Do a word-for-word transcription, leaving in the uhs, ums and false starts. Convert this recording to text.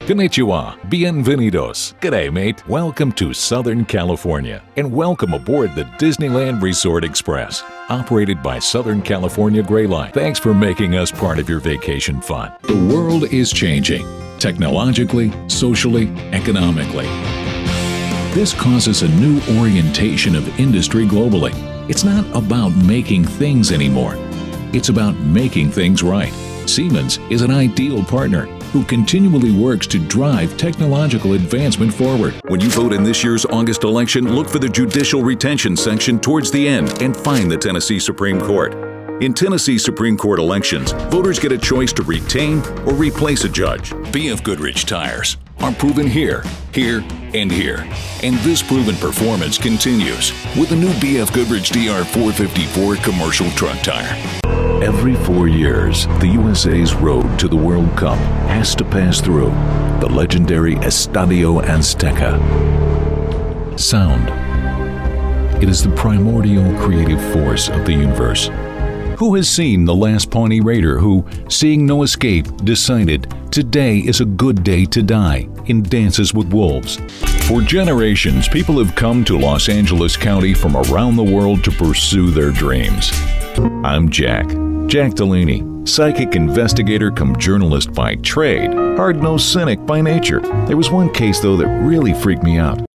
Konnichiwa, bienvenidos. G'day, mate. Welcome to Southern California, and welcome aboard the Disneyland Resort Express, operated by Southern California Gray Line. Thanks for making us part of your vacation fun. The world is changing, technologically, socially, economically. This causes a new orientation of industry globally. It's not about making things anymore. It's about making things right. Siemens is an ideal partner who continually works to drive technological advancement forward. When you vote in this year's August election, look for the judicial retention section towards the end and find the Tennessee Supreme Court. In Tennessee Supreme Court elections, voters get a choice to retain or replace a judge. B F Goodrich tires are proven here, here, and here. And this proven performance continues with the new B F Goodrich D R four fifty-four commercial truck tire. Every four years, the U S A's road to the World Cup has to pass through the legendary Estadio Azteca. Sound. It is the primordial creative force of the universe. Who has seen the last Pawnee Raider who, seeing no escape, decided today is a good day to die in Dances with Wolves? For generations, people have come to Los Angeles County from around the world to pursue their dreams. I'm Jack. Jack Delaney, psychic investigator come journalist by trade, hard-nosed cynic by nature. There was one case, though, that really freaked me out.